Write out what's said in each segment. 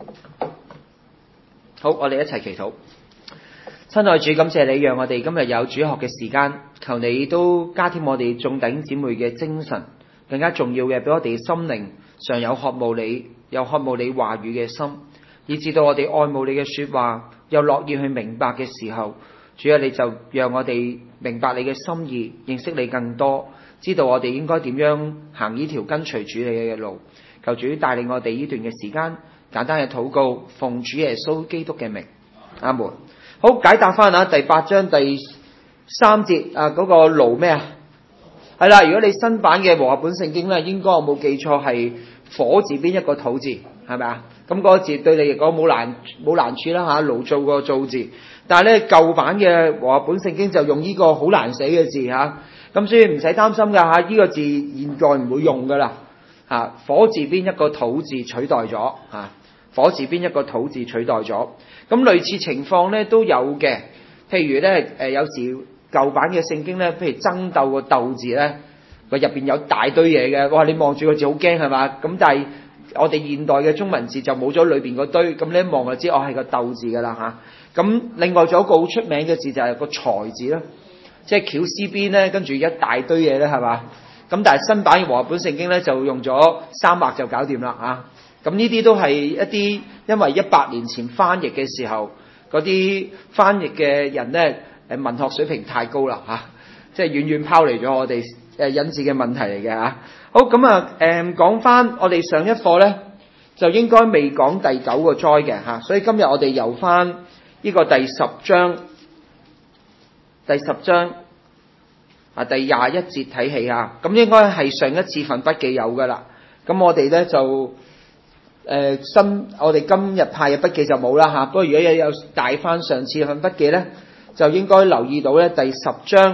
好，我哋一齊祈禱。親愛主，感謝你讓我哋今日有主學嘅時間，求你都加添我哋眾弟兄姊妹嘅精神，更加重要嘅俾我哋心靈常有渴慕你，有渴慕你話語嘅心，以至到我哋愛慕你嘅說話，又樂意去明白嘅時候，主啊，你就讓我哋明白你嘅心意，認識你更多，知道我哋應該點樣行呢條跟隨主你嘅路。求主帶領我哋呢段嘅時間，簡單嘅禱告，奉主耶穌基督嘅名，阿門。好，解答翻第8章第3節嗰個爐咩啊？係啦，如果你新版嘅和合本聖經咧，應該我冇記錯係火字邊一個土字，係咪啊？咁嗰個字對你嚟講冇難處啦嚇，爐做個造字。但係咧舊版嘅和合本聖經就用呢個好難寫嘅字嚇，咁所以唔使擔心㗎嚇，呢個字現在唔會用㗎啦嚇。火字邊一個土字取代咗嚇，火字邊一個土字取代咗。咁類似情況咧都有嘅，譬如咧有時舊版嘅聖經咧，譬如爭鬥個鬥字咧，佢入邊有大堆嘢嘅，哇！你望住個字好驚係嘛？咁但係我哋現代嘅中文字就冇咗裏邊嗰堆，咁你一望就知係個鬥字㗎啦嚇。咁另外仲有一個好出名嘅字就係個才字啦，即係翹絲邊咧，跟住一大堆嘢咧係嘛？咁但係新版嘅和合本聖經咧就用咗3畫就搞掂啦嚇。咁呢啲都係一啲因為100年前翻譯嘅時候，嗰啲翻譯嘅人咧文學水平太高啦嚇，即係遠遠拋離咗我哋引致嘅問題嚟嘅嚇。好，咁講翻我哋上一課咧，就應該未講第9個災嘅嚇，所以今日我哋由翻呢個第10章第21節睇起嚇，咁應該係上一次份筆記有噶啦，咁我哋咧就我哋今日派嘅筆記就冇啦嚇，不過如果有帶翻上次份筆記咧，就應該留意到咧第10章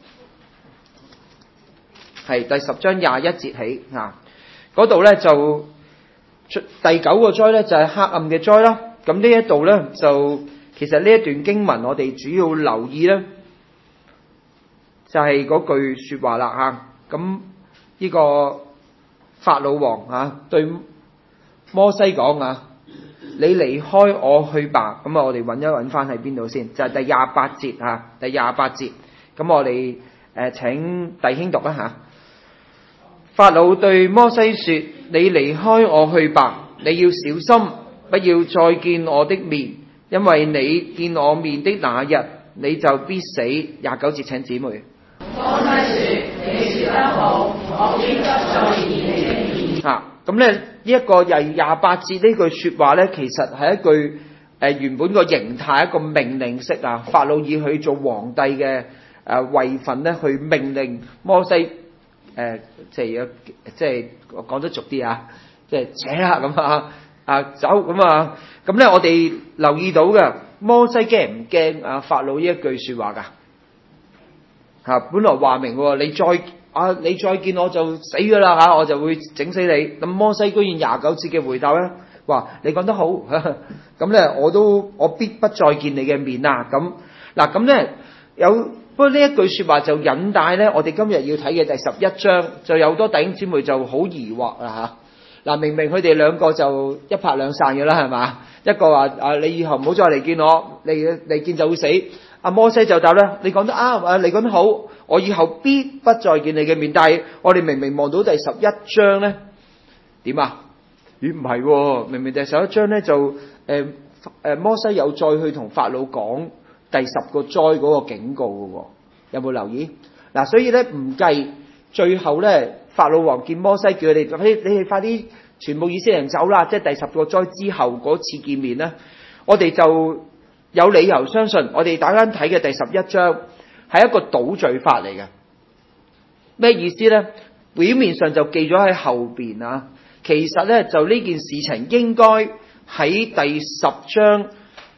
係第10章21節起嚇，嗰度咧就第9個災咧就係黑暗嘅災啦。咁呢一度咧就其實呢一段經文我哋主要留意咧就係嗰句說話啦嚇。咁呢個法老王嚇對摩西講啊，你離開我去吧。咁我哋揾翻喺邊度先？就係第28節嚇，第28節。咁我哋請弟兄讀一下。法老對摩西說：你離開我去吧，你要小心，不要再見我的面，因為你見我面的那日，你就必死。29節請姊妹。 摩西說：你說得好，我必不再見你的面。 咁咧呢一個28節呢句說話咧，其實係一句原本個形態一個命令式啊。法老以佢做皇帝嘅位份咧，去命令摩西即係講得俗啲啊，即係扯啦咁走咁啊。咁咧我哋留意到嘅，摩西驚唔驚法老呢一句說話噶？本來話明你再見我就死㗎啦嚇，我就會整死你。咁摩西居然29節嘅回答咧，話你講得好，咁咧我必不再見你嘅面啊。咁咧不過呢一句説話就引帶咧，我哋今日要睇嘅第11章就有好多弟兄姊妹就好疑惑啦嚇。明明佢哋兩個就一拍兩散嘅啦，係嘛？一個話你以後唔好再嚟見我，你見就會死。摩西就答啦，你講得啱，你講得好，我以後必不再見你嘅面。但係我哋明明望到第11章咧，點啊？唔係喎，明明第11章咧就摩西有再去同法老講第10個災嗰個警告嘅喎，有冇留意？所以咧唔計最後咧，法老王見摩西叫佢哋，你哋快啲全部以色列人走啦，即係第10個災之後嗰次見面咧，我哋就有理由相信，我哋大家睇嘅第11章係一個倒敘法嚟嘅。咩意思呢？表面上就記咗喺後邊啊，其實呢，就呢件事情應該喺第10章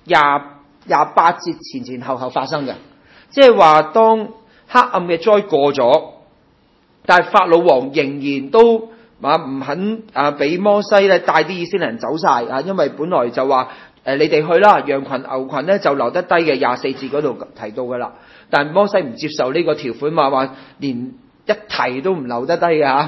28節前後發生嘅。即係話當黑暗嘅災過咗，但係法老王仍然都唔肯俾摩西咧帶啲以色列人走晒啊，因為本來就話你哋去啦，羊群牛群咧就留得低嘅，24節嗰度提到噶啦。但摩西唔接受呢個條款，話連一提都唔留得低嘅嚇。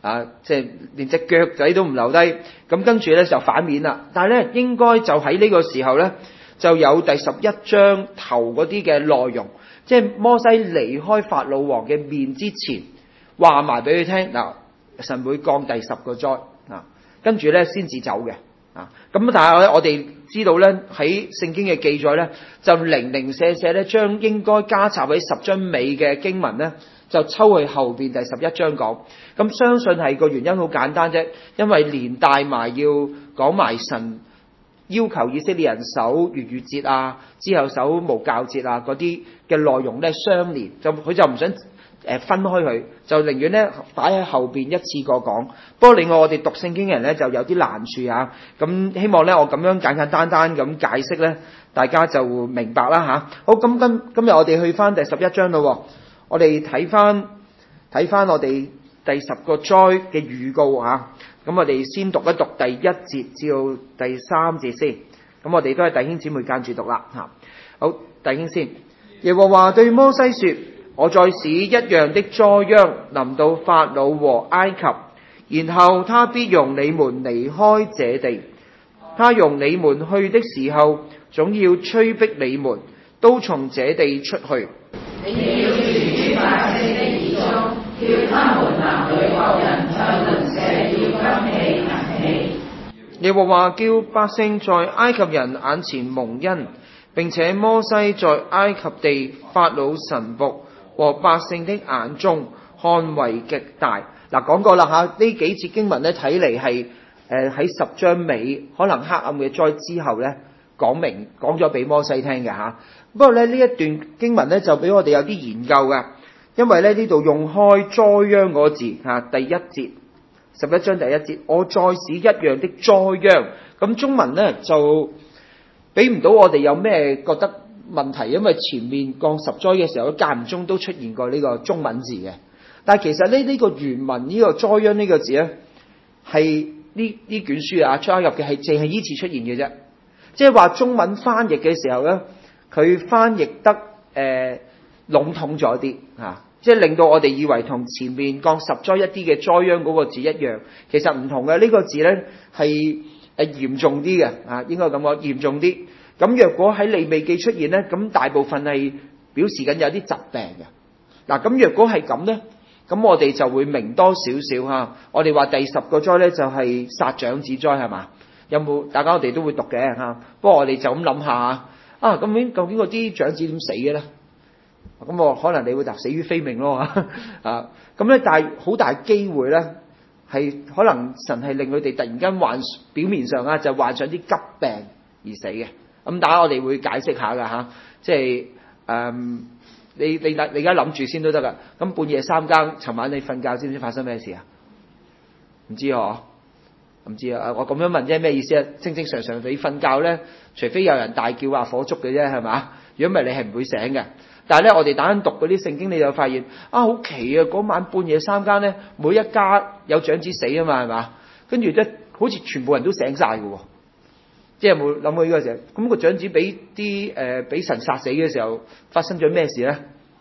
即係連隻腳仔都唔留低。咁跟住咧就反面啦。但係咧應該就喺呢個時候咧，就有第11章頭嗰啲嘅內容，即係摩西離開法老王嘅面之前，話埋俾佢聽嗱，神會降第10個災啊，跟住咧先至走嘅啊。咁但係我哋知道咧喺聖經嘅記載咧，就零零舍舍咧將應該加插喺10章尾嘅經文咧，就抽去後邊第11章講。咁相信係個原因好簡單啫，因為連帶埋要講埋神要求以色列人守逾越節啊，之後守無酵節啊嗰啲嘅內容咧相連，佢就唔想分開佢，就寧願咧擺喺後邊一次過講。不過另外我哋讀聖經嘅人咧就有啲難處啊，咁希望咧我咁樣簡簡單單咁解釋咧，大家就明白啦嚇。好，咁今日我哋去翻第11章咯，我哋睇翻我哋第10個災嘅預告嚇。咁我哋先讀一讀第1節至到第3節先。咁我哋都係弟兄姊妹間住讀啦嚇。好，弟兄先。耶和華對摩西說：我再使一樣的災殃臨到法老和埃及，然後他必容你們離開這地。他容你們去的時候，總要催逼你們都從這地出去。 你要住於百姓的耳中，叫他們男女各人向鄰舍要金器銀器。 耶和華叫百姓在埃及人眼前蒙恩，並且摩西在埃及地法老臣僕和百姓的眼中看為極大。講過啦嚇，呢幾節經文咧睇嚟係喺10章尾，可能黑暗嘅災之後咧講咗俾摩西聽嘅嚇。不過咧呢一段經文咧就俾我哋有啲研究嘅，因為咧呢度用開災殃嗰個字嚇，第1節11章第1節，我再使一樣的災殃。咁中文咧就俾唔到我哋有咩覺得問題，因為前面降10災嘅時候間唔中都出現過呢個中文字嘅。但係其實呢個原文呢個災殃呢個字咧係呢卷書啊出埃及嘅係淨係依次出現嘅啫，即係話中文翻譯嘅時候咧，佢翻譯得籠統咗啲嚇，即係令到我哋以為同前面降10災一啲嘅災殃嗰個字一樣，其實唔同嘅。呢個字咧係嚴重啲嘅啊，應該咁講嚴重啲。咁若果喺利未記出現咧，咁大部分係表示緊有啲疾病嘅。嗱，咁若果係咁咧，咁我哋就會明多少少嚇。我哋話第10個災咧就係殺長子災係嘛？有冇？大家我哋都會讀嘅嚇。不過我哋就咁諗下啊，咁究竟嗰啲長子點死嘅咧？咁我可能你會答死於非命咯啊！咁咧，但係好大機會咧，係可能神係令佢哋突然間表面上啊就患上啲急病而死嘅。咁大家我哋會解釋下㗎嚇，即係你而家諗住先都得㗎。咁半夜3更，尋晚你瞓覺知唔知發生咩事啊？唔知嗬？唔知啊！我咁樣問啫，咩意思啊？正常你瞓覺咧，除非有人大叫話火燭嘅啫，係嘛？如果唔係，你係唔會醒嘅。但係咧，我哋打緊讀嗰啲聖經，你就發現好奇啊！嗰晚半夜3更咧，每一家有長子死啊嘛，係嘛？跟住咧，好似全部人都醒晒㗎喎。即係有冇諗過呢個時候？咁個長子俾神殺死嘅時候，發生咗咩事咧？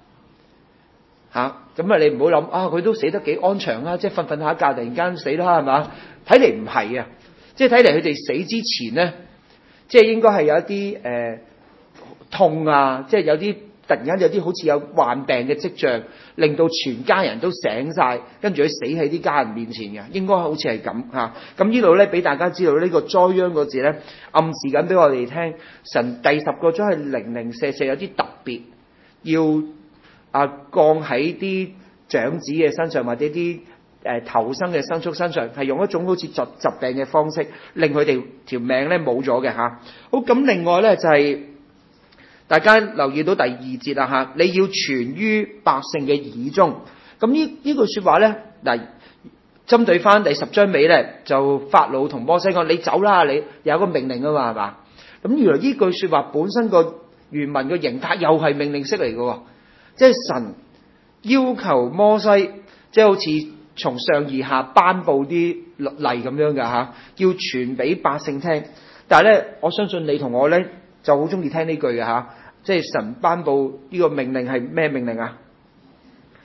咁你唔好諗佢都死得幾安詳啦，即係瞓下覺突然間死啦，係嘛？睇嚟唔係啊，即係睇嚟佢哋死之前咧，即係應該係有一啲痛啊，即係有啲突然間有啲好似有患病嘅跡象，令到全家人都醒晒，跟住佢死喺啲家人面前嘅，應該好似係咁嚇。咁呢度咧俾大家知道呢個災殃個字咧，暗示緊俾我哋聽，神第10個災係零零舍舍有啲特別，要降喺啲長子嘅身上，或者啲頭生嘅牲畜身上，係用一種好似疾病嘅方式，令佢哋條命咧冇咗嘅嚇。好，咁另外咧就係大家留意到第2節啦嚇，你要傳於百姓嘅耳中。咁呢句説話咧，嗱，針對翻第10章尾咧，就法老同摩西講：你走啦，你有個命令啊嘛，係嘛？咁原來呢句説話本身個原文嘅形態又係命令式嚟嘅喎。即係神要求摩西，即係好似從上而下頒布啲律例咁樣嘅嚇，要傳俾百姓聽。但係咧，我相信你同我咧就好中意聽呢句嘅嚇，即係神頒布呢個命令係咩命令啊？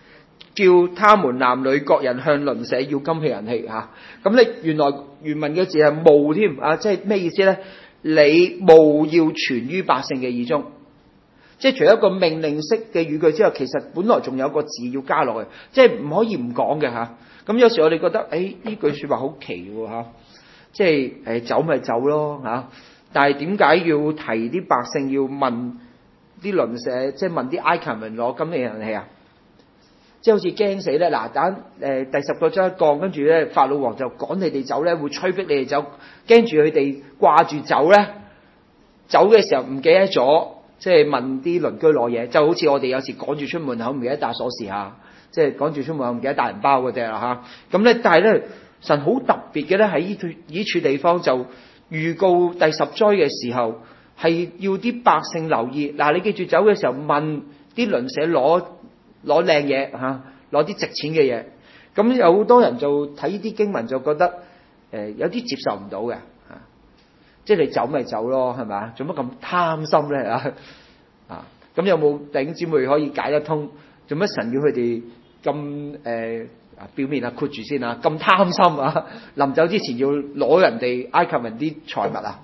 叫他們男女各人向鄰舍要金器銀器嚇。咁你原來原文嘅字係務添啊，即係咩意思咧？你務要傳於百姓嘅耳中。即係除咗一個命令式嘅語句之後，其實本來仲有個字要加落去，即係唔可以唔講嘅嚇。咁有時我哋覺得，呢句説話好奇喎嚇，即係走咪走咯嚇。但係點解要提啲百姓要問啲鄰舍，即係問啲埃及人攞金器銀器啊？即係好似驚死咧！嗱，等第10個章一降，跟住咧法老王就趕你哋走咧，會催逼你哋走，驚住佢哋掛住走咧，走嘅時候唔記得咗。即係問啲鄰居攞嘢，就好似我哋有時趕住出門口唔記得帶鎖匙嚇，即係趕住出門口唔記得帶銀包嗰啲啦嚇。咁咧，但係咧神好特別嘅咧，喺呢處地方就預告第10災嘅時候，係要啲百姓留意。嗱，你記住走嘅時候問啲鄰舍攞靚嘢嚇，攞啲值錢嘅嘢。咁有好多人就睇呢啲經文就覺得有啲接受唔到嘅。即係你走咪走咯，係咪啊？做乜咁貪心咧啊？咁有冇弟兄姊妹可以解得通？做乜神要佢哋咁表面啊括住先啊？咁貪心啊？臨走之前要攞人哋埃及人啲財物啊？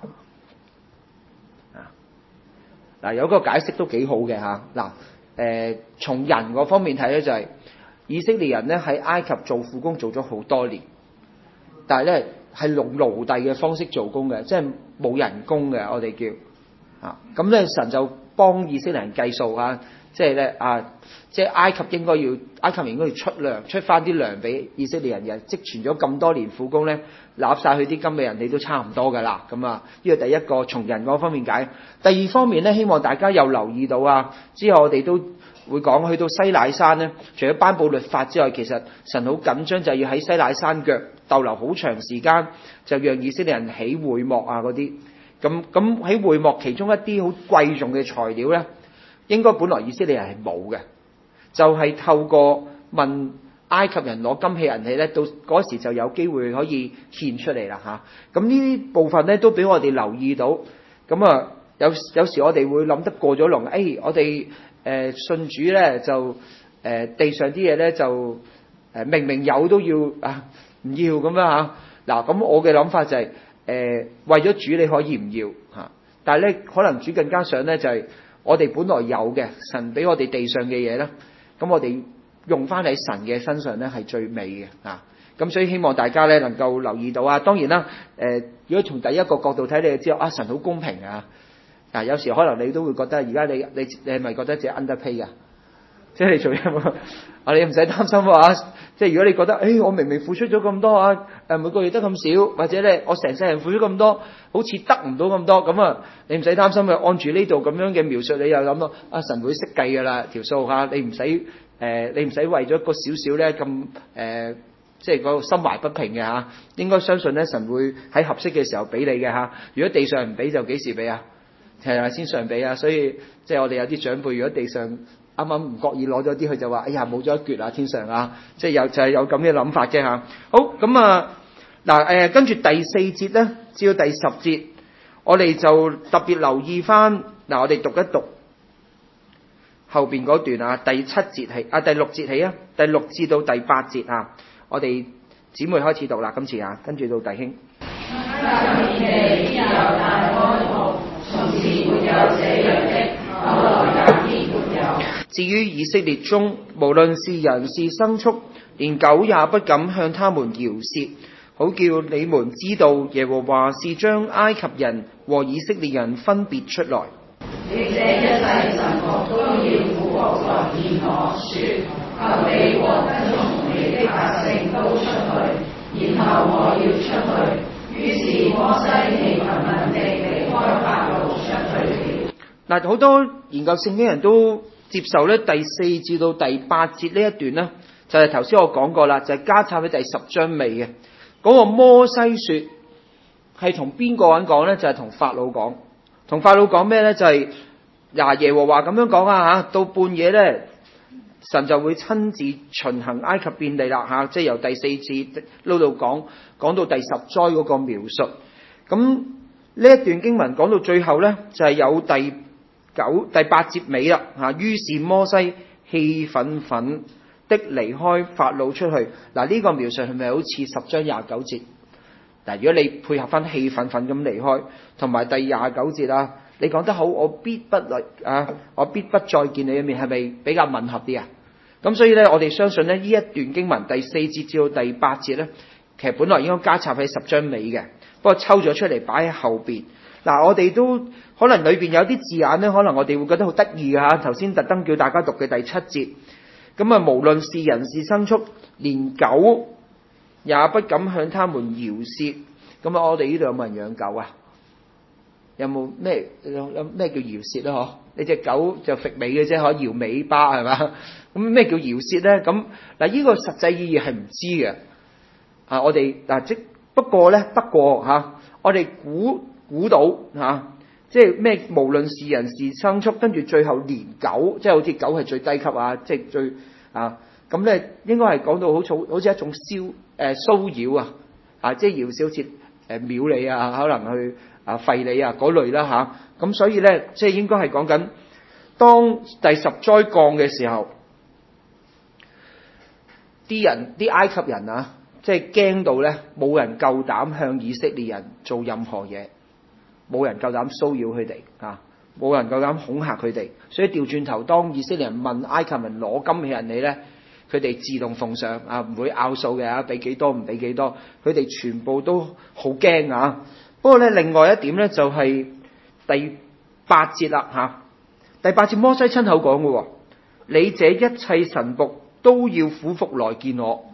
嗱，有個解釋都幾好嘅嚇。嗱，從人嗰方面睇咧，就係以色列人咧喺埃及做苦工做咗好多年，但係咧係用奴隸嘅方式做工嘅，即係冇人工嘅，我哋叫咁咧神就幫以色列人計數啊，即係咧即係埃及人應該要出糧，出翻啲糧俾以色列人嘅，積存咗咁多年苦工咧，納晒佢啲金嘅人，你都差唔多噶啦，咁啊，呢個第一個從人嗰方面解。第二方面咧，希望大家有留意到啊，之後我哋都會講去到西乃山咧，除咗頒布律法之外，其實神好緊張就係要喺西乃山腳逗留好長時間，就讓以色列人起會幕啊嗰啲。咁喺會幕其中一啲好貴重嘅材料咧，應該本來以色列人係冇嘅，就係透過問埃及人攞金器銀器咧，到嗰時就有機會可以獻出嚟啦嚇。咁呢啲部分咧都俾我哋留意到。咁啊有時我哋會諗得過咗龍，我哋信主咧就地上啲嘢咧就明明有都要唔要咁樣嚇。嗱，咁我嘅諗法就係為咗主你可以唔要嚇，但係咧可能主更加想咧就係我哋本來有嘅神俾我哋地上嘅嘢咧，咁我哋用翻喺神嘅身上咧係最美嘅嚇。咁所以希望大家咧能夠留意到啊。當然啦，如果從第一個角度睇，你就知道神好公平啊。嗱，有時可能你都會覺得而家你係咪覺得自己 underpay 㗎？即係你做嘢你唔使擔心啊。即係如果你覺得我明明付出咗咁多啊，每個月得咁少，或者咧我成世人付出咁多，好似得唔到咁多咁啊，你唔使擔心嘅。按住呢度咁樣嘅描述，你又諗到神會識計㗎啦條數嚇，你唔使為咗個少少咧咁即係個心懷不平嘅嚇。應該相信咧神會喺合適嘅時候俾你嘅嚇。如果地上唔俾就幾時俾啊？係咪先上俾啊？所以即係我哋有啲長輩，如果地上啱啱唔覺意攞咗啲，佢就話：冇咗一橛啊！天上啊，即係就係有咁嘅諗法啫嚇。好咁跟住第4節咧，至到第10節，我哋就特別留意翻我哋讀一讀後邊嗰段啊，第6節起啊，第6至到第8節啊，我哋姊妹開始讀啦，今次啊，跟住到弟兄。至於以色列中，無論是人是牲畜，連狗也不敢向他們搖舌，好叫你們知道耶和華是將埃及人和以色列人分別出來。你這一切臣僕都要俯伏在見我，說：求你和跟從你的百姓都出去，然後我要出去。於是摩西氣憤憤地離開法老出去了。嗱，好多研究聖經人都接受咧第4至到第8節呢一段呢，就係頭先我講過啦，就係加插喺第10章尾嘅嗰個摩西說係同邊個人講呢？就係同法老講。同法老講咩呢？就係耶和華咁樣講啊嚇，到半夜呢，神就會親自巡行埃及遍地啦嚇，即係由第4節撈到講到第10災嗰個描述。咁呢一段經文講到最後呢，就係有第8節尾啦嚇。於是摩西氣憤憤的離開法老出去。嗱，呢個描述係咪好似10章29節？嗱，如果你配合翻氣憤憤咁離開，同埋第29節啊，你講得好，我必不再見你一面，係咪比較吻合啲啊？咁所以咧，我哋相信咧，呢一段經文第4節至到第8節咧，其實本來應該加插喺10章尾嘅，不過抽咗出嚟擺喺後邊。嗱，我哋都可能裏邊有啲字眼咧，可能我哋會覺得好得意嘅嚇。頭先特登叫大家讀嘅第7節，咁啊，無論是人是牲畜，連狗也不敢向他們搖舌。咁啊，我哋呢度有冇人養狗啊？有冇咩叫搖舌咧？嗬，你隻狗就揈尾嘅啫，可搖尾巴係嘛？咁咩叫搖舌咧？咁嗱，呢個實際意義係唔知嘅。啊，我哋不過嚇，我哋估到嚇，即係咩？無論是人是牲畜，跟住最後連狗，即係好似狗係最低級啊，即係最啊，咁咧應該係講到好似一種騷擾啊，即係搖舌好似秒你啊，可能去吠你啊嗰類啦嚇。咁所以咧，即係應該係講緊當第10災降嘅時候，啲埃及人啊，即係驚到咧，冇人夠膽向以色列人做任何嘢，冇人夠膽騷擾佢哋啊，冇人夠膽恐嚇佢哋。所以調轉頭，當以色列人問埃及人攞金器人你咧，佢哋自動奉上啊，唔會拗數嘅啊，俾幾多唔俾幾多，佢哋全部都好驚啊。不過咧，另外一點咧就係第8節啦嚇。第8節摩西親口講嘅喎，你這一切臣僕都要俯伏來見我，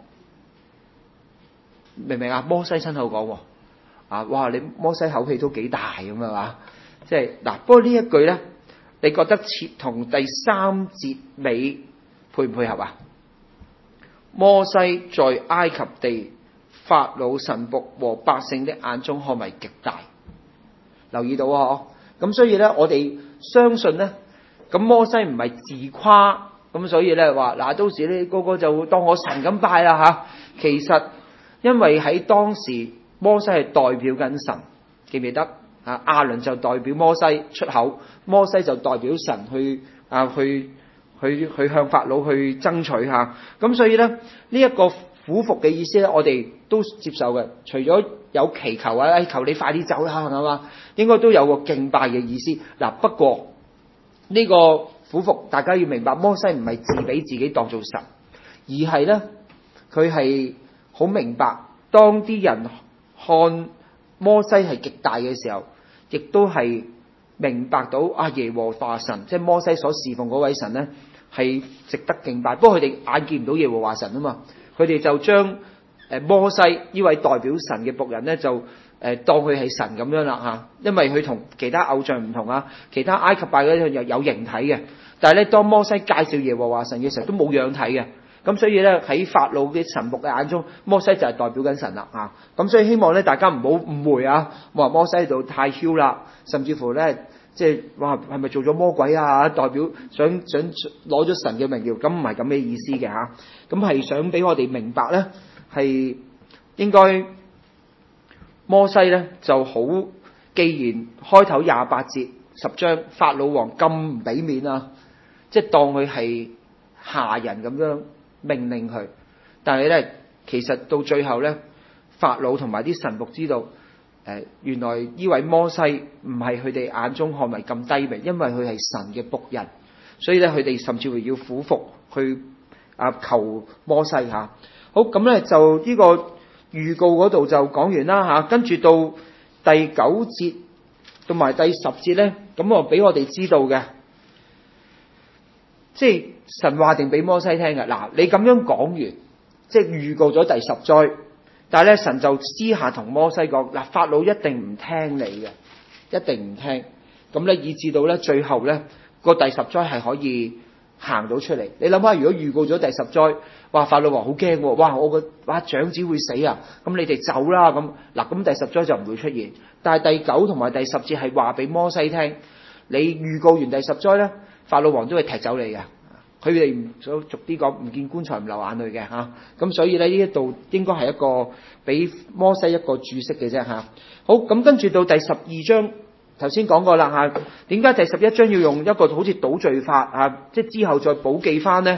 明唔明啊？摩西親口講喎，啊，哇！你摩西口氣都幾大咁啊嘛，即係嗱。不過呢一句咧，你覺得切同第3節尾配唔配合啊？摩西在埃及地法老臣僕和百姓的眼中看為極大，留意到啊！咁所以咧，我哋相信咧，咁摩西唔係自誇，咁所以咧話嗱，到時咧個個就當我神咁拜啦嚇。其實因為喺當時摩西係代表緊神，記唔記得啊？亞倫就代表摩西出口，摩西就代表神去向法老去爭取嚇。咁所以咧，呢一個俯伏嘅意思咧，我哋都接受嘅。除咗有祈求啊，求你快啲走啦，係嘛？應該都有個敬拜嘅意思。嗱，不過呢個俯伏，大家要明白，摩西唔係自俾自己當做神，而係咧佢係好明白，當啲人看摩西係極大嘅時候，亦都係明白到耶和華神，即係摩西所侍奉嗰位神咧，係值得敬拜。不過佢哋眼見唔到耶和華神啊嘛，佢哋就將摩西呢位代表神嘅僕人咧，就當佢係神咁樣啦嚇。因為佢同其他偶像唔同啊，其他埃及拜嗰啲又有形體嘅，但係咧當摩西介紹耶和華神嘅時候都冇樣體嘅。咁所以咧喺法老嘅臣僕嘅眼中，摩西就係代表緊神啦嚇。咁所以希望咧大家唔好誤會啊，話摩西喺度太囂啦，甚至乎咧即係話係咪做咗魔鬼啊？代表想攞咗神嘅榮耀，咁唔係咁嘅意思嘅嚇。咁係想俾我哋明白咧，係應該摩西咧就好，既然開頭28節10章法老王咁唔俾面啊，即係當佢係下人咁樣命令佢，但係咧其實到最後咧，法老同埋啲臣僕知道，原來呢位摩西唔係佢哋眼中看為咁低微，因為佢係神嘅僕人，所以咧佢哋甚至乎要俯伏去求摩西嚇。好，咁咧就呢個預告嗰度就講完啦嚇，跟住到第9節同埋第10節咧，咁我俾我哋知道嘅。即係神話定俾摩西聽嘅。嗱，你咁樣講完，即係預告咗第10災，但係咧神就私下同摩西講，嗱，法老一定唔聽你嘅，一定唔聽。咁咧以至到咧最後咧個第10災係可以行到出嚟。你諗下，如果預告咗第10災，哇，法老王好驚喎，哇長子會死啊，咁你哋走啦咁。嗱，咁第10災就唔會出現。但係第9同埋第10節係話俾摩西聽，你預告完第10災咧，法老王都會踢走你嘅。佢哋唔想逐啲講，唔見棺材唔流眼淚嘅嚇。咁所以咧呢一度應該係一個俾摩西一個注釋嘅啫嚇。好，咁跟住到第12章，頭先講過啦嚇。點解第11章要用一個好似倒敘法啊？即係之後再補記翻咧？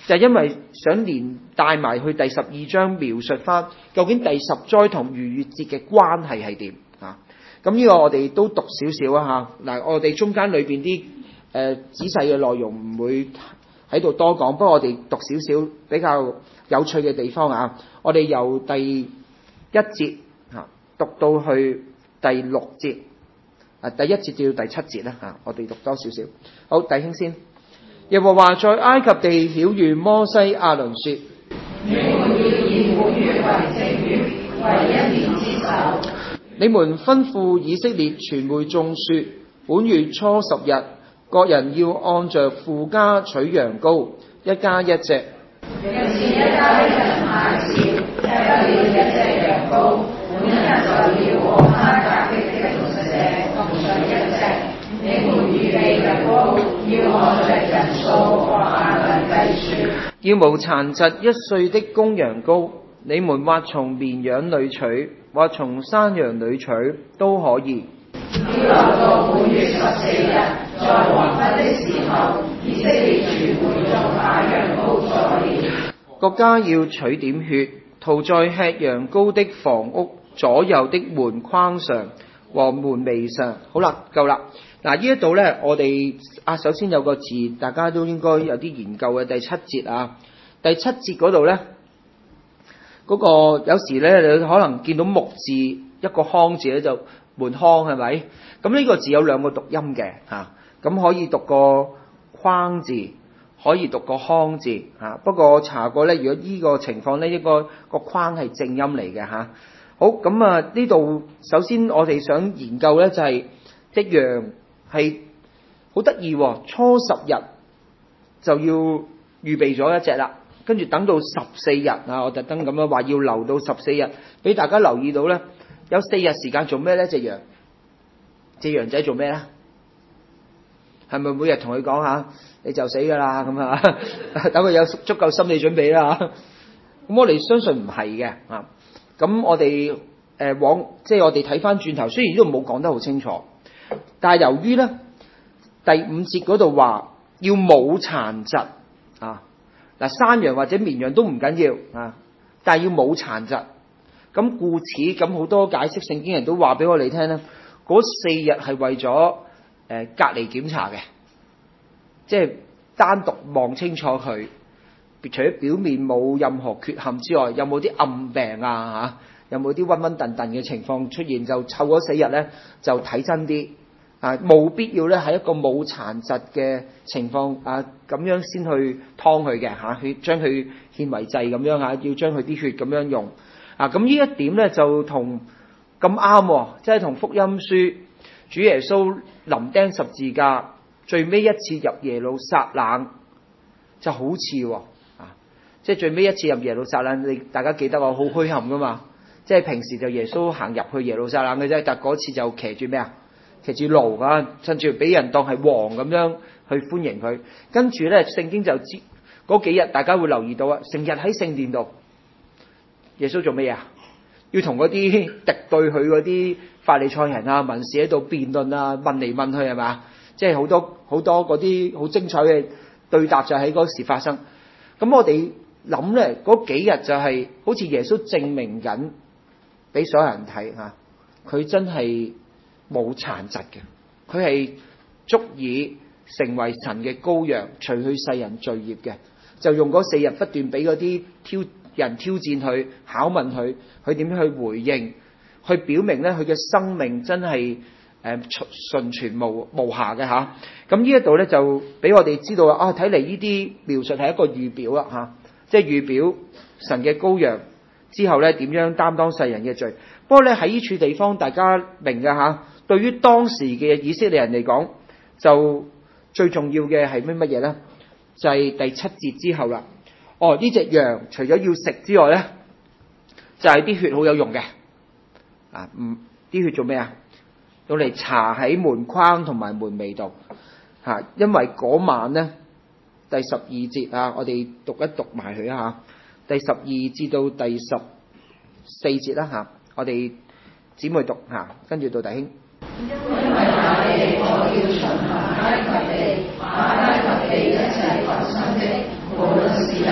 就係因為想連帶埋去第12章描述翻究竟第10災同逾越節嘅關係係點啊？咁呢個我哋都讀少少啊嚇。嗱，我哋中間裏邊啲仔細嘅內容唔會喺度多講，不過我哋讀少少比較有趣嘅地方啊。我哋由第1節嚇讀到去第6節，第1節到第7節啦嚇。我哋讀多少少。好，弟兄先。耶和華在埃及地曉諭摩西亞倫說： 你們要以本月為正月，為一年之首。 你們吩咐以色列全會眾說：本月初10日，各人要按着父家取羊羔，一家一隻。 若是一家一人太少，吃不了一隻羊羔，本日就要和他隔壁的鄰舍同上一隻。你們預備嘅羔要按着人數和限量計算。 要無殘疾1歲的公羊羔，你們或從綿羊裏取，或從山羊裏取，都可以。 要留到本月14日，在黃昏的時候，以色列全會眾把羊羔宰了。 各家要取點血，塗在吃羊羔的房屋左右的門框上和門楣上。好啦，夠啦。嗱，呢一度呢，我哋首先有個字，大家都應該有啲研究嘅。第7節啊，第7節嗰度呢，嗰個有時呢，你可能見到木字一個康字咧，就門框係咪？咁呢個字有兩個讀音嘅嚇，咁可以讀個框字，可以讀個康字嚇。不過我查過呢，如果呢個情況呢，應該個框係正音嚟嘅嚇。好，咁啊呢度首先我哋想研究呢，就係一樣。係好得意喎，初10日就要預備咗一隻啦，跟住等到14日啊，我特登咁樣話要留到14日，俾大家留意到咧，有4日時間做咩咧？隻羊仔做咩咧？係咪每日同佢講下你就死㗎啦咁啊？等佢有足夠心理準備啦。咁我哋相信唔係嘅啊。咁我哋即係我哋睇翻轉頭，雖然呢度冇講得好清楚。但係由於咧第5節嗰度話要冇殘疾啊，嗱山羊或者綿羊都唔緊要啊，但係要冇殘疾。咁故此咁好多解釋聖經人都話俾我哋聽咧，嗰4日係為咗隔離檢查嘅，即係單獨望清楚佢，除咗表面冇任何缺陷之外，有冇啲暗病啊嚇，有冇啲暈暈沌沌嘅情況出現，就湊嗰4日咧就睇真啲。冇必要咧喺一個冇殘疾嘅情況咁樣先去劏佢嘅嚇，去將佢獻為祭咁樣嚇，要將佢啲血咁樣用咁呢一點咧就同咁啱，即係同福音書主耶穌臨釘十字架最尾一次入耶路撒冷就好似即係最尾一次入耶路撒冷，你大家記得我好虛憾噶嘛，即係平時就耶穌行入去耶路撒冷嘅啫，但嗰次就騎住咩啊？騎住驢啊，甚至俾人當係王咁樣去歡迎佢。跟住咧，聖經就知嗰幾日，大家會留意到啊，成日喺聖殿度，耶穌做咩啊？要同嗰啲敵對佢嗰啲法利賽人啊、文士喺度辯論啊，問嚟問去係嘛？即係好多嗰啲好精彩嘅對答就喺嗰時發生。咁我哋諗咧，嗰幾日就係好似耶穌證明緊俾所有人睇嚇，佢真係冇殘疾嘅，佢係足以成為神嘅羔羊，除去世人罪孽嘅。就用嗰4日不斷俾嗰啲人挑戰佢、考問佢，佢點樣去回應，去表明咧佢嘅生命真係純全無瑕嘅嚇。咁呢一度咧就俾我哋知道啊，睇嚟呢啲描述係一個預表啦嚇，即係預表神嘅羔羊之後咧點樣擔當世人嘅罪。不過咧喺呢處地方大家明嘅嚇。對於當時嘅以色列人嚟講，就最重要嘅係乜嘢呢？就係第7節之後啦。呢隻羊除咗要食之外呢，就係啲血好有用嘅。啲血做咩啊？用嚟搽喺門框同埋門楣度嚇，因為嗰晚呢，第12節啊，我哋讀一讀埋佢啊嚇，第12至到第14節啦嚇，我哋姊妹讀嚇，跟住到弟兄。 因為那地我要巡行埃及地，把埃及地一切發生的，無論是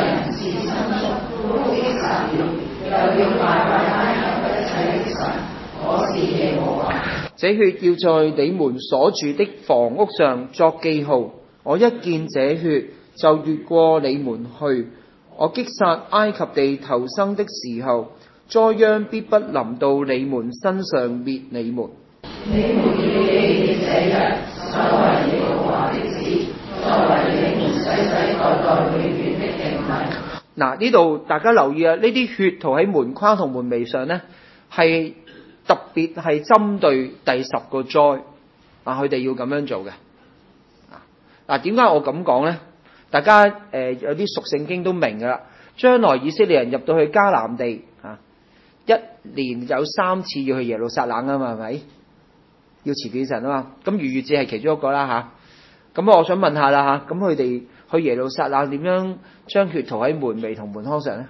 這血要在你們所住的房屋上作記號。我一見這血，就越過你們去。我擊殺埃及地頭生的時候，災殃必不臨到你們身上滅你們。 你們要記這日，守為耶和華的節，作為你們世世代代永遠的定例。 嗱，呢度大家留意啊，呢啲血塗喺門框同門楣上呢，係特別係針對第10個災啊，佢哋要咁樣做嘅。嗱，點解我咁講呢？大家有啲熟聖經都明噶啦。將來以色列人入到去迦南地啊，一年有3次要去耶路撒冷啊嘛，係咪？要持紀神啊嘛。咁逾越節係其中一個啦嚇。咁我想問下啦嚇，咁佢哋去耶路撒冷點樣將血塗喺門楣同門框上呢？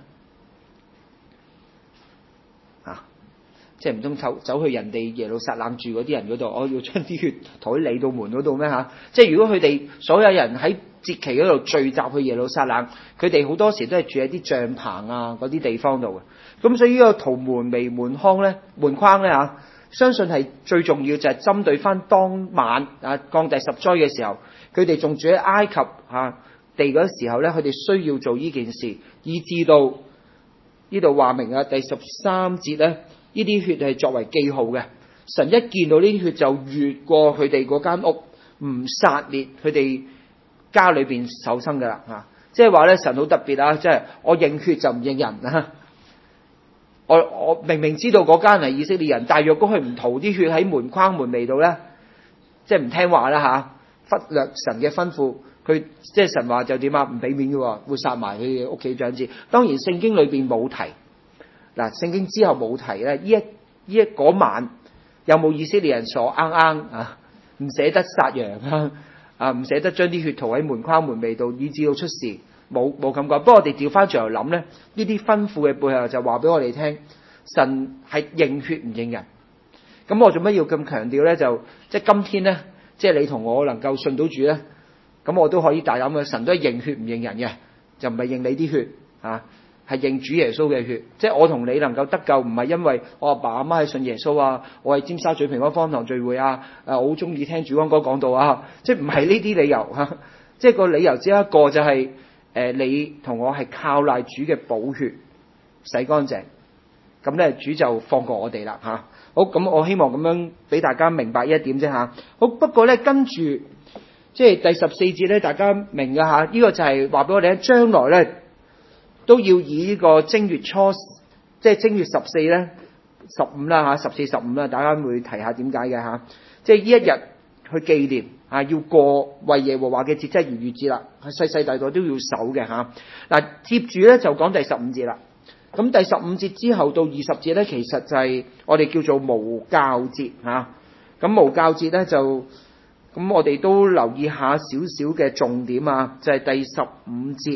即係唔通走去人哋耶路撒冷住嗰啲人嗰度，我要將啲血塗喺你道門嗰度咩嚇？即係如果佢哋所有人喺節期嗰度聚集去耶路撒冷，佢哋好多時都係住喺啲帳棚啊嗰啲地方度嘅。咁所以呢個塗門楣門框咧嚇，相信係最重要就係針對翻當晚啊降第10災嘅時候，佢哋仲住喺埃及地嗰時候咧，佢哋需要做呢件事，以至到呢度話明啊第13節咧。呢啲血係作為記號嘅，神一見到呢啲血就越過佢哋嗰間屋，唔殺滅佢哋家裏邊首生噶啦嚇。即係話咧，神好特別啊！即係我認血就唔認人啊！我明明知道嗰間係以色列人，但係若果佢唔塗啲血喺門框門楣度咧，即係唔聽話啦嚇，忽略神嘅吩咐，佢即係神話就點啊？唔俾面嘅喎，會殺埋佢嘅屋企長子。當然聖經裏邊冇提。嗱，聖經之後冇提咧，嗰晚有冇以色列人所啊？唔捨得殺羊啊，唔捨得將啲血塗喺門框門楣度，以致到出事，冇咁講。不過我哋調翻轉頭諗咧，呢啲吩咐嘅背後就話俾我哋聽，神係認血唔認人。咁我做乜要咁強調咧？就即係今天咧，即係你同我能夠信到主咧，咁我都可以大膽嘅，神都係認血唔認人嘅，就唔係認你啲血啊。係認主耶穌嘅血，即係我同你能夠得救，唔係因為我阿爸阿媽係信耶穌啊，我係尖沙咀平安方堂聚會啊，我好中意聽主安哥講道啊，即係唔係呢啲理由嚇，即係個理由只有一個就係你同我係靠賴主嘅寶血洗乾淨，咁咧主就放過我哋啦嚇。好，咁我希望咁樣俾大家明白一點啫嚇。好，不過咧跟住即係第14節咧，大家明㗎嚇，呢個就係話俾我哋聽，將來咧。都要以呢個正月初，即係正月14咧，15啦嚇，14、15啦，大家會提下點解嘅嚇。即係呢一日去紀念啊，要過為耶和華嘅節，即係逾越節啦，係世世代代都要守嘅嚇。嗱，接住咧就講第15節啦。咁第15節之後到20節咧，其實就係我哋叫做無酵節嚇。咁無酵節咧就咁，我哋都留意下少少嘅重點啊，就係第15節。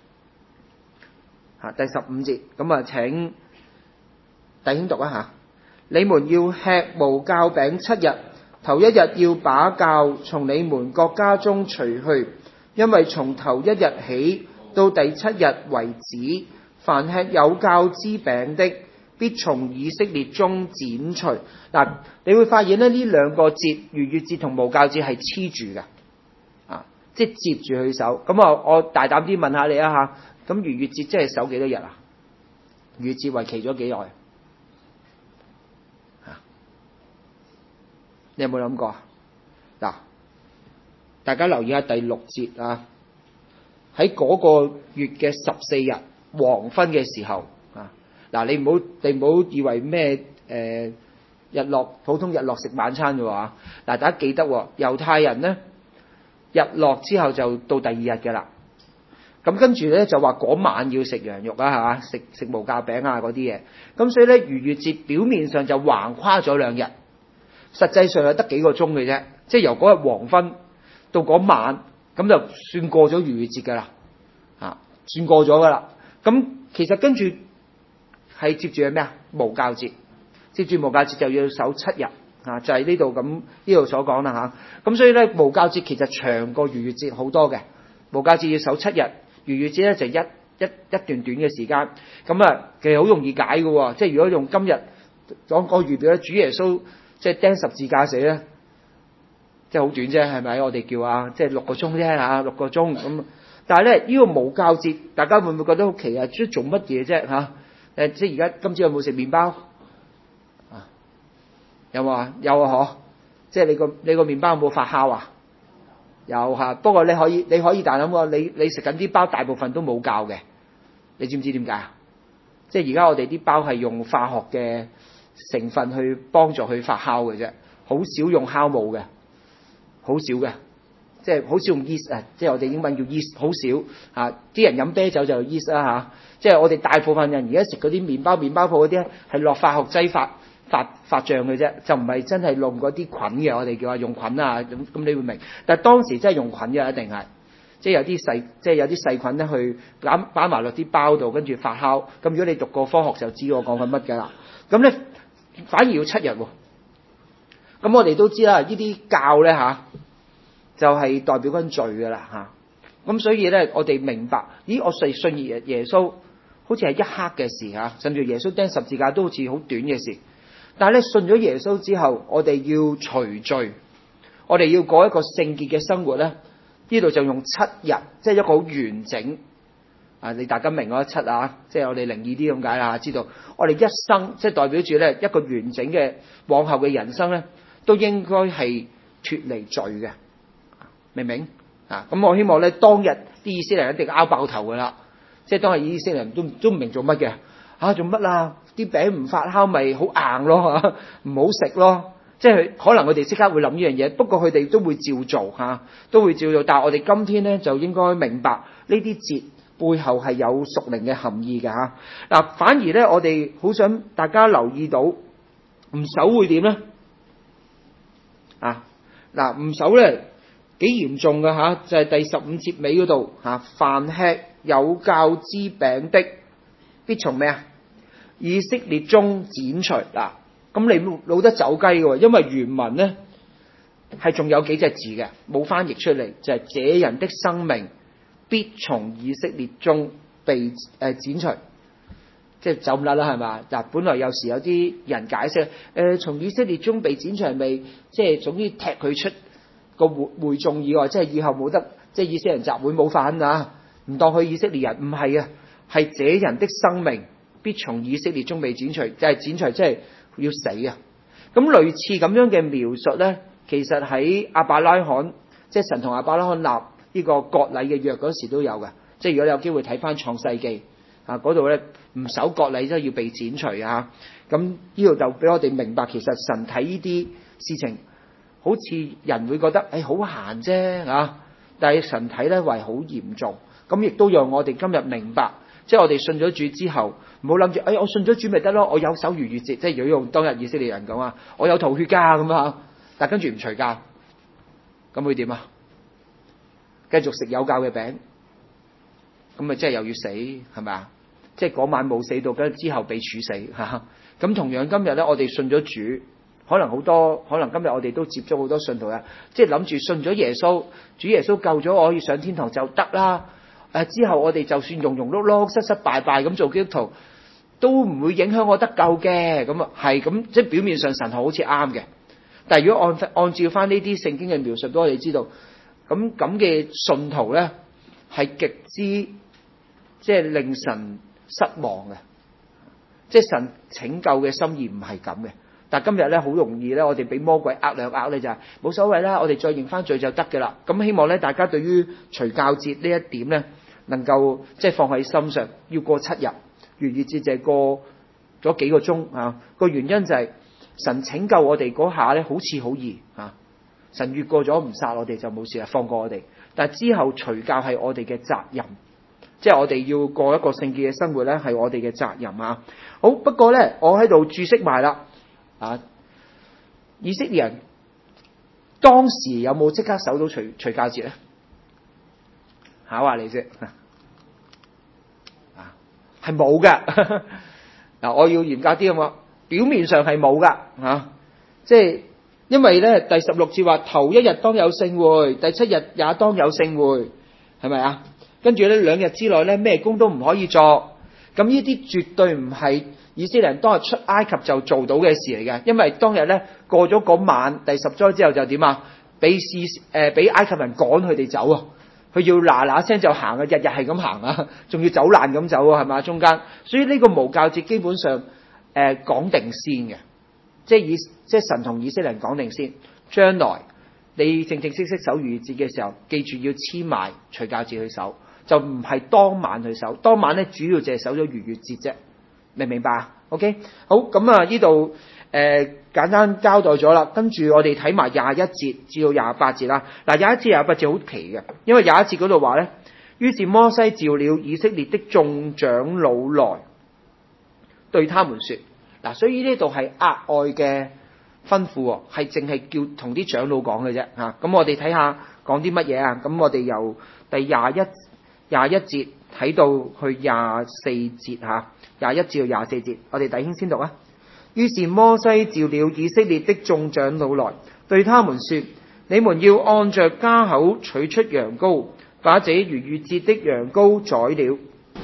第15節，咁啊請弟兄讀一下。你們要吃無酵餅7日，頭一日要把酵從你們各家中除去，因為從頭一日起到第7日為止，凡吃有酵之餅的，必從以色列中剪除。嗱，你會發現咧，呢兩個節，逾越節同無酵節係黐住嘅，即係接住佢手。咁啊，我大膽啲問下你啊嚇。咁逾越節即係守幾多日啊？逾越節為期咗幾耐？你有冇諗過啊？嗱，大家留意下第6節啊，喺嗰個月嘅14日黃昏嘅時候啊，嗱，你唔好以為咩日落普通日落食晚餐嘅話，嗱，大家記得猶太人咧日落之後就到第2日嘅啦。咁跟住咧就話嗰晚要食羊肉啊，食無酵餅啊嗰啲嘢。咁所以咧逾越節表面上就橫跨咗2日，實際上係得幾個鐘嘅啫。即係由嗰日黃昏到嗰晚，咁就算過咗逾越節噶啦，算過咗噶啦。咁其實跟住係接住係咩啊？無酵節，接住無酵節就要守7日就係呢度咁呢度所講啦嚇。咁所以咧無酵節其實長過逾越節好多嘅，無酵節要守7日。逾越節咧就一段短嘅時間，咁啊其實好容易解嘅喎，即係如果用今日講個預表咧，主耶穌即係釘十字架死咧，即係好短啫，係咪？我哋叫啊，即係6個鐘啫嚇，6個鐘咁。但係咧呢個無酵節，大家會唔會覺得好奇啊？即係做乜嘢啫嚇？即係而家今朝有冇食麵包啊？有冇啊？有啊嗬！即係你個麵包有冇發酵啊？有嚇，不過你可以大膽喎，你食緊啲包大部分都冇酵嘅，你知唔知點解啊？即係而家我哋啲包係用化學嘅成分去幫助佢發酵嘅啫，好少用酵母嘅，好少嘅，即係好少用 yeast 啊，即係我哋英文叫 yeast， 好少嚇。啲人飲啤酒就 yeast 啦嚇，即係我哋大部分人而家食嗰啲麵包鋪嗰啲係落化學劑發脹嘅啫，就唔係真係用嗰啲菌嘅，我哋叫話用菌啊，咁你會明。但係當時真係用菌嘅，一定係，即係有啲細菌咧去擺埋落啲包度，跟住發酵。咁如果你讀過科學就知我講緊乜㗎啦。咁咧反而要7日喎。咁我哋都知啦，呢啲酵咧嚇，就係代表緊罪㗎啦嚇。咁所以咧，我哋明白，咦？我信耶穌好似係一刻嘅事嚇，甚至耶穌釘十字架都好似好短嘅事。但係咧，信咗耶穌之後，我哋要除罪，我哋要過一個聖潔嘅生活咧。呢度就用7日，即係一個好完整啊！你大家明嗰7啊，即係我哋靈異啲咁解啦，知道我哋一生即係代表住咧一個完整嘅往後嘅人生咧，都應該係脫離罪嘅，明唔明啊？咁我希望咧，當日啲以色列人一定拗爆頭噶啦，即係當日以色列人都唔明做乜嘅。做乜啊？啲餅唔發酵咪好硬咯，唔好食咯。即係可能佢哋即刻會諗呢樣嘢，不過佢哋都會照做嚇，都會照做。但係我哋今天咧就應該明白呢啲節背後係有屬靈嘅含義嘅嚇。嗱，反而咧我哋好想大家留意到，唔守會點咧？唔守咧幾嚴重嘅嚇，就係第15節尾嗰度嚇，凡吃有酵之餅的，必從咩啊？以色列中剪除嗱，咁你冇得走雞嘅，因為原文咧係仲有幾隻字嘅，冇翻譯出嚟，就係這人的生命必從以色列中被剪除，即係走唔甩啦，係嘛？嗱，本來有時有啲人解釋，從以色列中被剪除係咪即係總之踢佢出個會眾以外，即係以後冇得，即係以色列人集會冇份啊，唔當佢以色列人，唔係啊，係這人的生命必從以色列中被剪除，就係剪除，即係要死啊！咁類似咁樣嘅描述咧，其實喺亞伯拉罕，即係神同亞伯拉罕立呢個割禮嘅約嗰時都有嘅。即係如果你有機會睇翻創世記啊，嗰度咧唔守割禮都要被剪除啊！咁呢度就俾我哋明白，其實神睇呢啲事情，好似人會覺得好閒啫啊，但係神睇咧為好嚴重。咁亦都讓我哋今日明白。即係我哋信咗主之後，唔好諗住，我信咗主咪得咯，我有守逾越節，即係如果用當日以色列人講啊，我有塗血㗎咁啊，但係跟住唔除酵，咁會點啊？繼續食有酵嘅餅，咁咪即係又要死係咪啊？即係嗰晚冇死到，跟住之後被處死嚇。咁同樣今日咧，我哋信咗主，可能今日我哋都接觸好多信徒啊，即係諗住信咗耶穌，主耶穌救咗我可以上天堂就得啦。之後我哋就算庸庸碌碌、失失敗敗咁做基督徒，都唔會影響我得救嘅。咁啊係咁，即係表面上神係好似啱嘅。但係如果按照翻呢啲聖經嘅描述，俾我哋知道，咁嘅信徒咧係極之即係令神失望嘅。即係神拯救嘅心意唔係咁嘅。但係今日咧好容易咧，我哋俾魔鬼呃兩呃咧就係冇所謂啦，我哋再認翻罪就得嘅啦。咁希望咧大家對於除酵節呢一點咧，能夠即係放喺心上，要過7日，逾越節就係過咗幾個鐘啊。個原因就係神拯救我哋嗰下咧，好似好易啊。神越過咗唔殺我哋就冇事啦，放過我哋。但係之後除酵係我哋嘅責任，即係我哋要過一個聖潔嘅生活咧，係我哋嘅責任啊。好，不過咧，我喺度注釋埋啦啊，以色列人當時有冇即刻守到除酵節咧？考下你啫。係冇㗎。嗱，我要嚴格啲咁話，表面上係冇㗎嚇，即係因為咧第16節話頭1日當有聖會，第7日也當有聖會，係咪啊？跟住咧2日之內咧咩工都唔可以作，咁呢啲絕對唔係以色列人當日出埃及就做到嘅事嚟嘅，因為當日咧過咗嗰晚第10災之後就點啊？俾埃及人趕佢哋走啊！佢要嗱嗱聲就行啊，日日係咁行啊，仲要走爛咁走啊，係嘛？中間，所以呢個無酵節基本上講定先嘅，即係神同以色列人講定先，將來你正式守逾越節嘅時候，記住要黐埋除酵節去守，就唔係當晚去守。當晚咧主要就係守咗逾越節啫，明唔明白啊 ？OK， 好，咁啊呢度簡單交代咗啦，跟住我哋睇埋21節至到28節啦。嗱，21節28節好奇嘅，因為21節嗰度話咧，於是摩西召了以色列的眾長老來，對他們說，嗱，所以呢度係額外嘅吩咐喎，係淨係叫同啲長老講嘅啫嚇。咁我哋睇下講啲乜嘢啊？咁我哋由第21節睇到去24節嚇，21至到24節，我哋弟兄先讀啊。於是摩西召了以色列的眾長老來，對他們說：你們要按着家口取出羊羔，把這逾越節的羊羔宰了。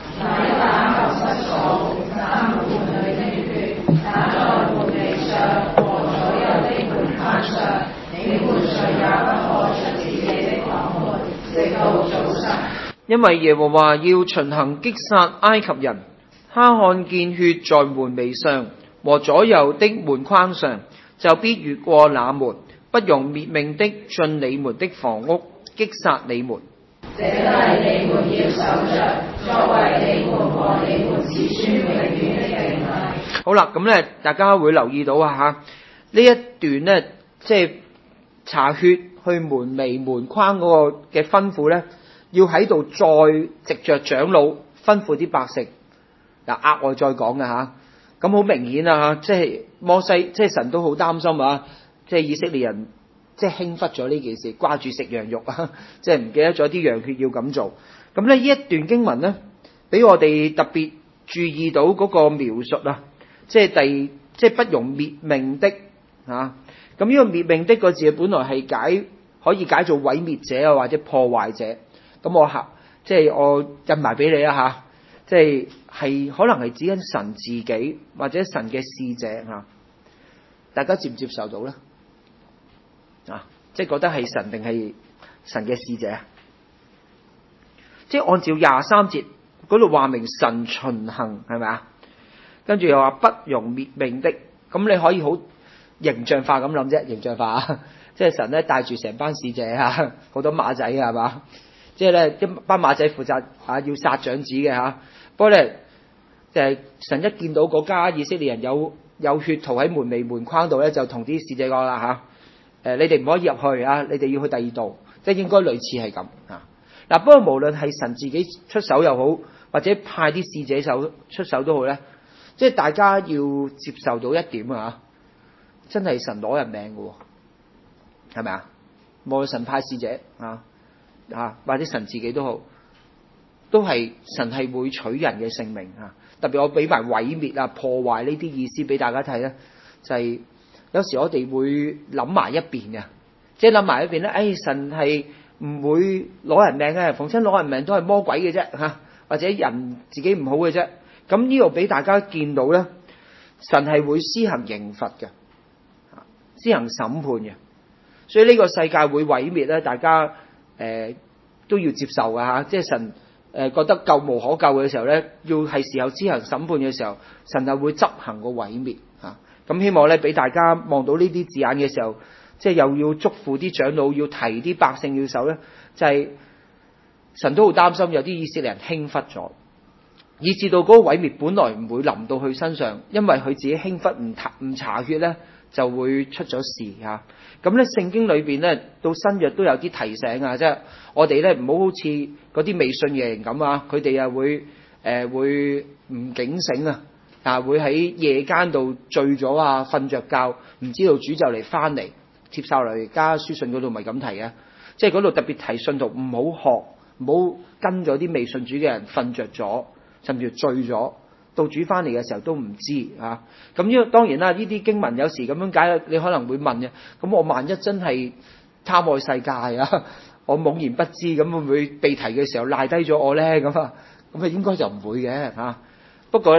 因為耶和華要巡行擊殺埃及人，他看見血在門楣上和左右的門框上，就必越過那門，不容滅命的進你們的房屋，擊殺你們。這例你們要守着，作為你們和你們子孫永遠的定例。好啦，咁咧，大家會留意到啊吓，呢一段咧，即係搽血去門楣門框嗰個嘅吩咐咧，要喺度再藉着長老吩咐啲百姓，嗱額外再講嘅吓。咁好明顯啊，即係摩西，即係神都好擔心啊，即係以色列人即係輕忽咗呢件事，掛住食羊肉啊，即係唔記得咗啲羊血要咁做。咁咧呢一段經文咧，俾我哋特別注意到嗰個描述啊，即係即係不容滅命的啊。咁呢個滅命的個字本來係可以解做毀滅者啊，或者破壞者。咁我印埋俾你啦吓。即係可能係指緊神自己或者神嘅使者嚇，大家接唔接受到咧？啊，即係覺得係神定係神嘅使者啊？即係按照23節嗰度話明神巡行係咪啊？跟住又話不容滅命的，咁你可以好形象化咁諗啫，形象化啊！即係神咧帶住成班使者啊，好多馬仔啊係嘛？即係咧一班馬仔負責要殺長子嘅嚇。不過咧，神一見到嗰家以色列人有血塗喺門楣門框度咧，就同啲使者講啦嚇，你哋唔可以入去啊，你哋要去第二度，即係應該類似係咁啊。嗱，不過無論係神自己出手又好，或者派啲使者出手都好咧，即係大家要接受到一點啊，真係神攞人命㗎喎，係咪啊？無論神派使者或者神自己都好。都係神係會取人嘅性命啊！特別我俾埋毀滅啊、破壞呢啲意思俾大家睇咧，就係有時我哋會諗埋一邊嘅，即係諗埋一邊咧。神係唔會攞人命嘅，逢親攞人命都係魔鬼嘅啫嚇，或者人自己唔好嘅啫。咁呢度俾大家見到咧，神係會施行刑罰嘅，施行審判嘅。所以呢個世界會毀滅咧，大家都要接受㗎嚇，即係神。覺得救無可救嘅時候咧，要係時候施行審判嘅時候，神就會執行個毀滅嚇。咁希望咧俾大家望到呢啲字眼嘅時候，即係又要囑咐啲長老要提啲百姓要守咧，就係神都好擔心有啲以色列人輕忽咗，以至到嗰個毀滅本來唔會臨到佢身上，因為佢自己輕忽唔搽血咧，就會出咗事嚇。咁咧聖經裏邊咧到新約都有啲提醒啊，即係我哋咧唔好好似嗰啲未信嘅人咁啊，佢哋啊會唔警醒啊，會喺夜間度醉咗啊，瞓着覺，唔知道主就嚟翻嚟。帖撒羅尼迦書信嗰度咪咁提嘅，即係嗰度特別提信徒唔好學，唔好跟咗啲未信主嘅人瞓着咗，甚至醉咗。到主翻嚟嘅時候都唔知啊！咁呢個當然啦，呢啲經文有時咁樣解，你可能會問嘅。咁我萬一真係貪愛世界啊，我懵然不知，咁會唔會被提嘅時候賴低咗我咧？咁啊應該就唔會嘅嚇。不過咧，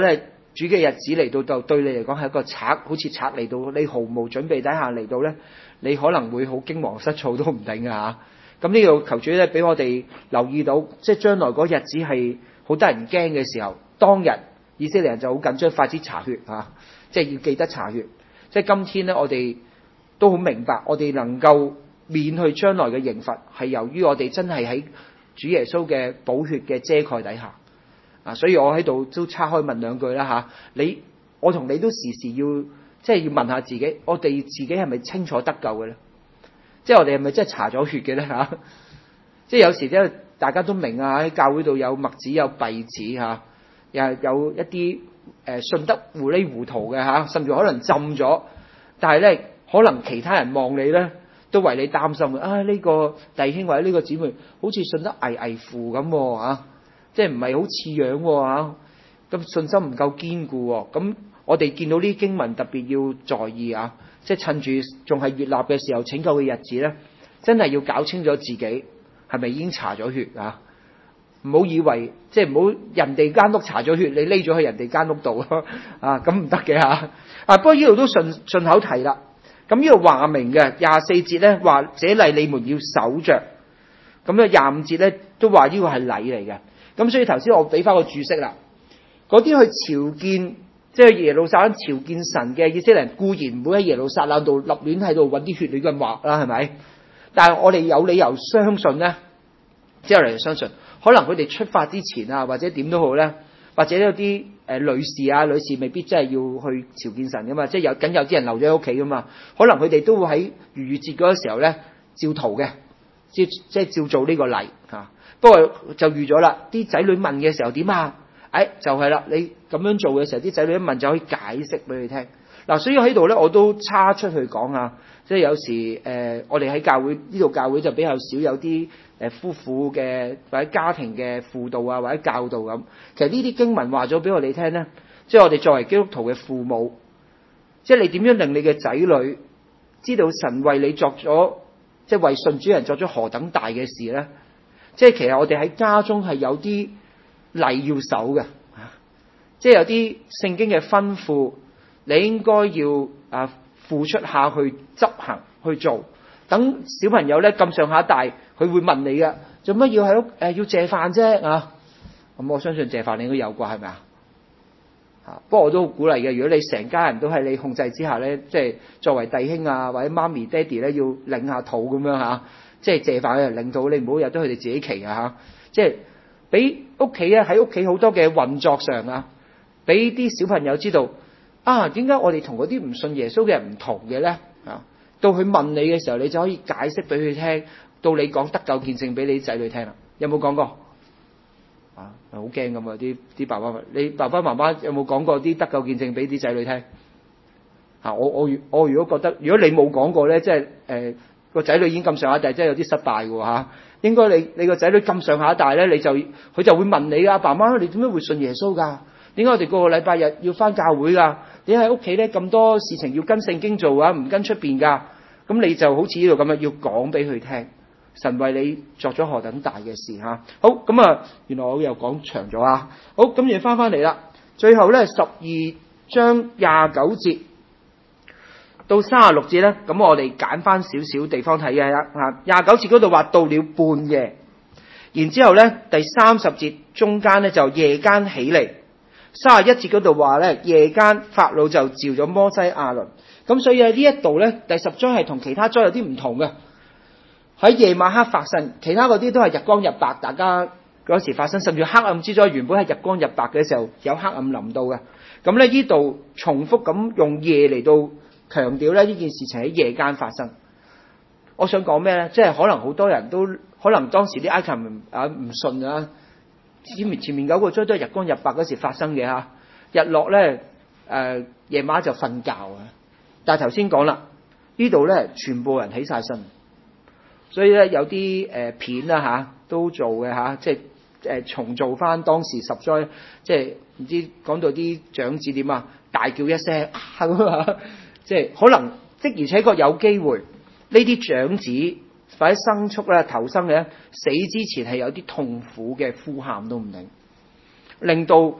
主嘅日子嚟到，就對你嚟講係一個賊，好似賊嚟到，你毫無準備底下嚟到咧，你可能會好驚惶失措都唔定㗎嚇。咁呢度求主咧俾我哋留意到，即係將來嗰日子係好得人驚嘅時候，當日以色列人就好緊張，快啲查血嚇，即係要記得查血。即係今天咧，我哋都好明白，我哋能夠免去將來嘅刑罰，係由於我哋真係喺主耶穌嘅寶血嘅遮蓋底下。所以我喺度都岔開問兩句啦嚇。我同你都時時要即係要問下自己，我哋自己係咪清楚得救嘅咧？即係我哋係咪真係搽咗血嘅咧嚇？即係有時咧，大家都明啊，喺教會度有麥子有稗子嚇，又係有一啲信得糊裡糊塗嘅嚇，甚至可能浸咗，但係咧可能其他人望你咧都為你擔心啊！呢個弟兄或者呢個姊妹好似信得危乎咁喎，即係唔係好似樣喎，咁信心唔夠堅固喎。咁我哋見到呢啲經文特別要在意啊！即係趁住仲係悅納嘅時候，拯救嘅日子咧，真係要搞清楚自己係咪已經搽咗血啊！唔好以為即係唔好人哋間屋搽咗血，你匿咗去人哋間屋度啊！咁唔得嘅嚇。不過呢度都順口提啦。咁呢度話明嘅24節咧話，這禮你們要守着。咁咧25節咧都話呢個係禮嚟嘅。咁所以頭先我俾翻個注釋啦。嗰啲去朝見即係耶路撒冷朝見神嘅以色列人，固然唔會喺耶路撒冷度立亂喺度揾啲血嚟咁畫啦，係咪？但係我哋有理由相信咧，之後嚟相信，可能佢哋出發之前啊，或者點都好咧，或者有啲女士未必真係要去朝見神噶嘛，即係有啲人留咗喺屋企噶嘛，可能佢哋都會喺逾越節嗰個時候咧照逃嘅，即係照做呢個禮嚇。不過就預咗啦，啲仔女問嘅時候點啊？就係啦，你咁樣做嘅時候，啲仔女一問就可以解釋俾佢聽。嗱，所以喺度咧，我都叉出去講下，即係有時我哋喺教會呢度教會就比較少有啲夫婦嘅或者家庭嘅輔導啊，或者教導咁。其實呢啲經文話咗俾我哋聽咧，即係我哋作為基督徒嘅父母，即係你點樣令你嘅仔女知道神為你作咗，即係為信主人作咗何等大嘅事咧？即係其實我哋喺家中係有啲例要守嘅，即係有啲聖經嘅吩咐，你應該要付出下去執行去做。等小朋友咧咁上下大，佢會問你嘅，做乜要喺屋要謝飯啫啊？咁我相信謝飯你應該有啩，係咪啊？不過我都好鼓勵嘅，如果你成家人都喺你控制之下咧，即係作為弟兄啊或者媽咪爹哋咧要領下肚咁樣嚇。即係謝飯嘅人領到，你唔好由得佢哋自己騎啊！即係俾屋企咧喺屋企好多嘅運作上啊，俾啲小朋友知道啊，點解我哋同嗰啲唔信耶穌嘅人唔同嘅咧？到佢問你嘅時候，你就可以解釋俾佢聽。到你講得救見證俾你啲仔女聽啦，有冇講過？好驚咁啊！啲爸爸，你爸爸媽媽有冇講過啲得救見證俾啲仔女聽？我如果覺得，如果你冇講過咧，即係個仔女已經咁上下大，真係有啲失敗嘅嚇。應該你個仔女咁上下大咧，佢就會問你啊，爸媽，你點解會信耶穌㗎？點解我哋個個禮拜日要返教會㗎？點解喺屋企咧咁多事情要跟聖經做啊？唔跟出邊㗎？咁你就好似呢度咁樣要講俾佢聽，神為你作咗何等大嘅事嚇。好咁啊，原來我又講長咗啊。好，咁嘢翻嚟啦。最後咧12章29節。到36節咧，咁我哋揀翻少少地方睇嘅啦。29節嗰度話到了半夜，然之後咧第30節中間咧就夜間起嚟。31節嗰度話咧夜間法老就召咗摩西亞倫。咁所以喺呢一度咧第10章係同其他章有啲唔同嘅，喺夜晚黑發生，其他嗰啲都係日光日白，大家嗰時發生，甚至黑暗之災原本係日光日白嘅時候有黑暗臨到嘅。咁咧呢度重複咁用夜嚟到強調咧呢件事情喺夜間發生。我想講咩咧？即係可能好多人都可能當時啲埃及人唔信啊，前面9個章都係日光日白嗰時發生嘅嚇。日落咧夜晚就瞓覺啊。但係頭先講啦，呢度咧全部人起晒身，所以咧有啲片啦嚇都做嘅嚇，即係重做翻當時10災，即係唔知講到啲長子點啊，大叫一聲咁啊！即係可能的而且確有機會，呢啲長子或者牲畜咧頭生嘅死之前係有啲痛苦嘅呼喊都唔定，令到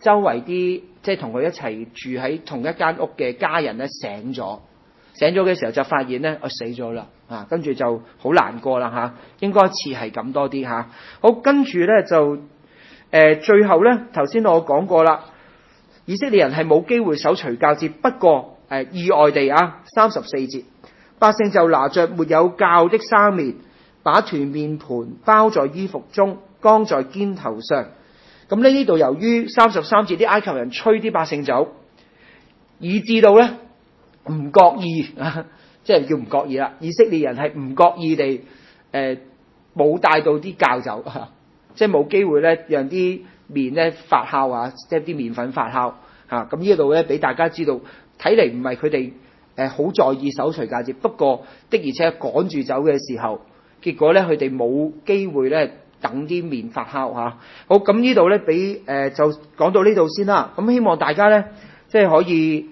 周圍啲即係同佢一齊住喺同一間屋嘅家人咧醒咗嘅時候就發現咧我死咗啦，跟住就好難過啦嚇，應該似係咁多啲嚇。好，跟住咧就最後咧頭先我講過啦，以色列人係冇機會守除酵節，不過意外地34節，百姓就拿着沒有酵的生麵，把團麵盤包在衣服中，扛在肩頭上。咁呢度由於33節啲埃及人催啲百姓走，以致到咧唔覺意即係叫唔覺意啦。以色列人係唔覺意地冇帶到啲酵走，即係冇機會咧讓啲麵咧發酵即係啲麵粉發酵咁呢度咧俾大家知道，睇嚟唔係佢哋好在意守除酵節，不過的而且趕住走嘅時候，結果咧佢哋冇機會咧等啲麵發酵好，咁呢度咧俾就講到呢度先啦。咁希望大家咧即係可以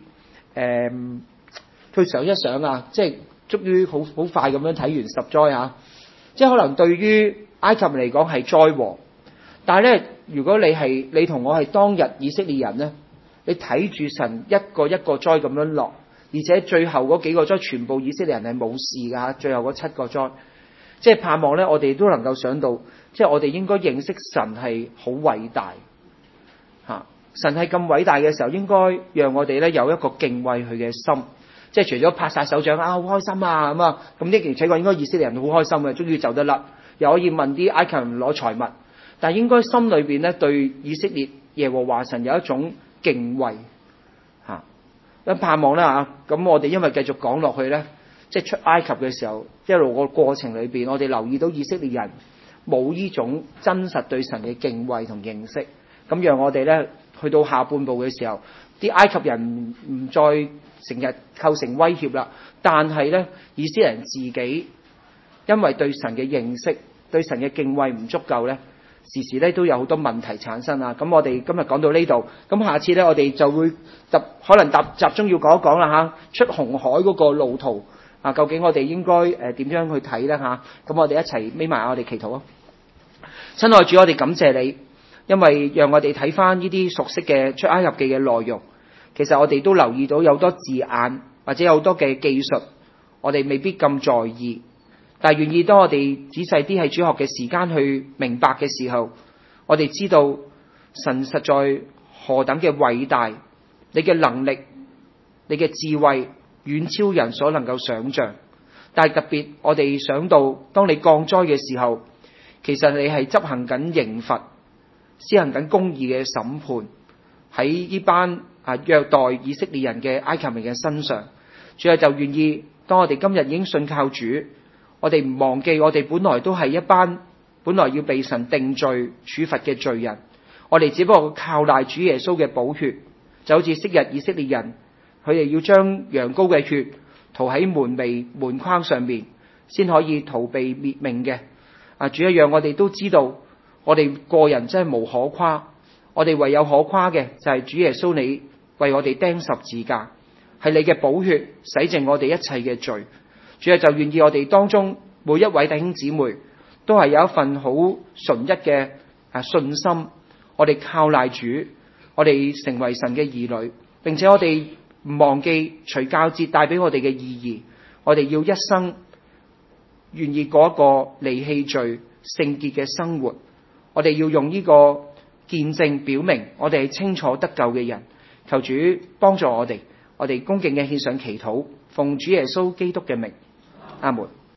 去想一想即係終於好快咁樣睇完十災即係可能對於埃及嚟講係災禍，但係咧如果你同我係當日以色列人咧，你睇住神一個一個災咁樣落，而且最後嗰幾個災全部以色列人係冇事㗎，最後嗰7個災，即係盼望咧我哋都能夠想到，即係我哋應該認識神係好偉大神係咁偉大嘅時候，應該讓我哋咧有一個敬畏佢嘅心，即係除咗拍晒手掌好開心咁的而且確應該以色列人好開心嘅，終於走得甩，又可以問啲埃及人攞財物，但係應該心裏邊咧對以色列耶和華神有一種敬畏咁盼望啦咁我哋因為繼續講落去咧，即係出埃及嘅時候一路個過程裏邊，我哋留意到以色列人冇呢種真實對神嘅敬畏同認識，咁讓我哋咧去到下半部嘅時候，啲埃及人唔再成日構成威脅啦，但係咧以色列人自己因為對神嘅認識、對神嘅敬畏唔足夠咧，時時咧都有好多問題產生咁我哋今日講到呢度，咁下次咧我哋就會可能集中要講一講啦出紅海嗰個路途究竟我哋應該點樣去睇咧咁我哋一齊眯埋我哋祈禱啊！親愛主，我哋感謝你，因為讓我哋睇翻呢啲熟悉嘅出埃及記嘅內容，其實我哋都留意到有多字眼或者有好多嘅技術，我哋未必咁在意，但係願意當我哋仔細啲喺主學嘅時間去明白嘅時候，我哋知道神實在何等嘅偉大，你嘅能力、你嘅智慧遠超人所能夠想象。但係特別我哋想到當你降災嘅時候，其實你係執行緊刑罰，施行緊公義嘅審判喺呢班虐待以色列人嘅埃及人嘅身上。主要就願意當我哋今日已經信靠主，我哋唔忘記我哋本來都係一班本來要被神定罪處罰嘅罪人，我哋只不過靠賴主耶穌嘅寶血，就好似昔日以色列人佢哋要將羊羔嘅血塗喺門楣門框上面先可以逃避滅命嘅。主一樣我哋都知道我哋個人真係無可誇，我哋唯有可誇嘅就係主耶穌你為我哋釘十字架，係你嘅寶血洗淨我哋一切嘅罪。主啊，就願意我哋當中每一位弟兄姊妹都係有一份好純一嘅信心，我哋靠賴主，我哋成為神嘅兒女，並且我哋唔忘記除酵節帶俾我哋嘅意義，我哋要一生願意過一個離棄罪聖潔嘅生活，我哋要用呢個見證表明我哋係清楚得救嘅人。求主幫助我哋，我哋恭敬嘅獻上祈禱，奉主耶穌基督嘅名，阿門。